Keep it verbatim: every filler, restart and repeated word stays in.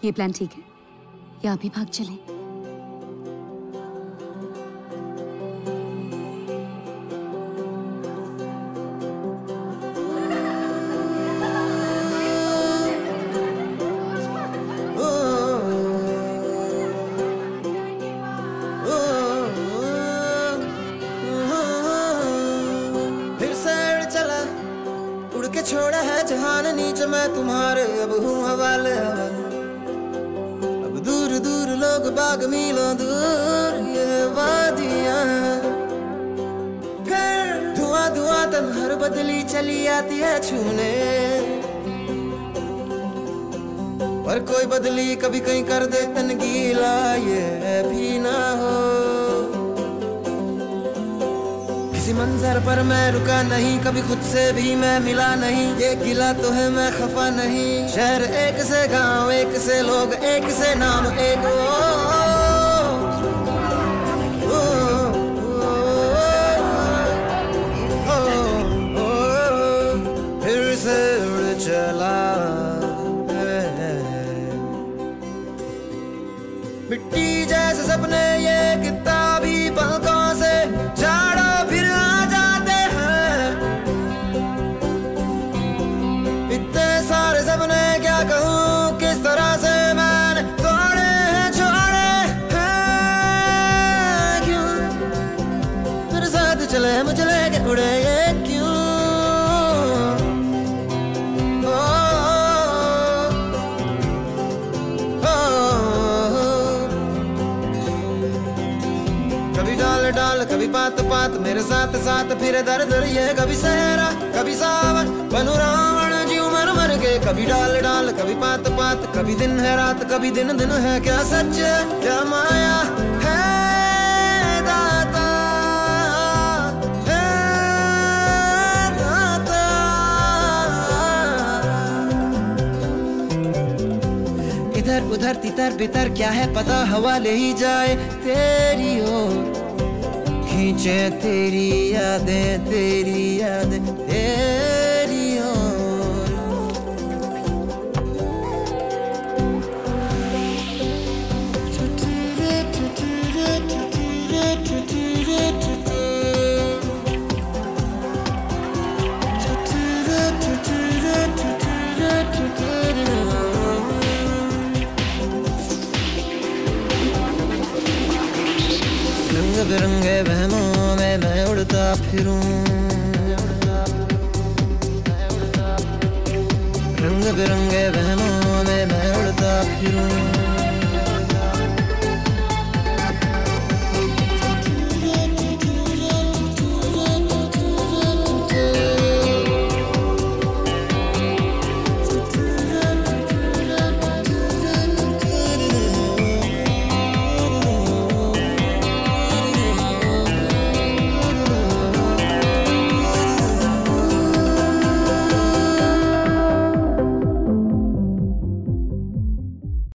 ये प्लान ठीक है या अभी भाग चलें? छोड़ा है जहान नीचे मैं तुम्हारे अब हूँ हवाले अब दूर दूर लोग बाग मीलों दूर ये वादियाँ फिर धुआं धुआं तब हर बदली चली आती है छूने पर कोई बदली कभी कहीं कर दे तन गीला ये भी ना हो किसी मंजर पर मैं रुका नहीं कभी खुद से भी मैं मिला नहीं ये गिला तो है मैं खफा नहीं शहर एक से गांव एक से लोग एक से नाम एक ओ, ओ, ओ, ओ, ओ, ओ, फिर से उड़ चला मिट्टी जैसे सपने ये किताबी पलकों से झाड़ा फिर आ जाते हैं इतने सारे सपने क्या कहूँ किस तरह से मैंने तोड़े हैं छोड़े हैं क्यों मेरे साथ चले मुझे लेके उड़े ये क्यों कभी डाल डाल कभी पात पात मेरे साथ साथ फिर दर दर ये कभी सहरा कभी सावन बनू रावण जीव मर मर के कभी डाल डाल कभी पात पात कभी दिन है रात कभी दिन दिन है क्या सच क्या माया है दाता है दाता इधर उधर तितर बितर क्या है पता हवा ले ही जाए तेरी ओर खींचे तेरी यादें तेरी यादें तेरी ओर रंग बिरंगे वहमों में मैं उड़ता फिरूं रंग बिरंगे वहमों में मैं उड़ता फिरूं